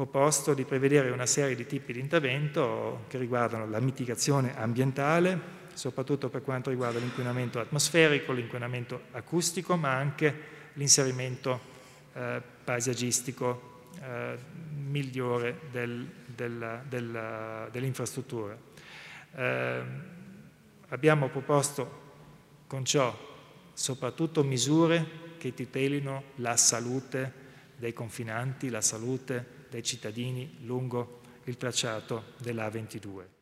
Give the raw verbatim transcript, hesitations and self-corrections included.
proposto di prevedere una serie di tipi di intervento che riguardano la mitigazione ambientale, soprattutto per quanto riguarda l'inquinamento atmosferico, l'inquinamento acustico, ma anche l'inserimento eh, paesaggistico eh, migliore del, del, del, dell'infrastruttura. Eh, abbiamo proposto con ciò soprattutto misure che tutelino la salute dei confinanti, la salute dei cittadini lungo il tracciato dell'A ventidue.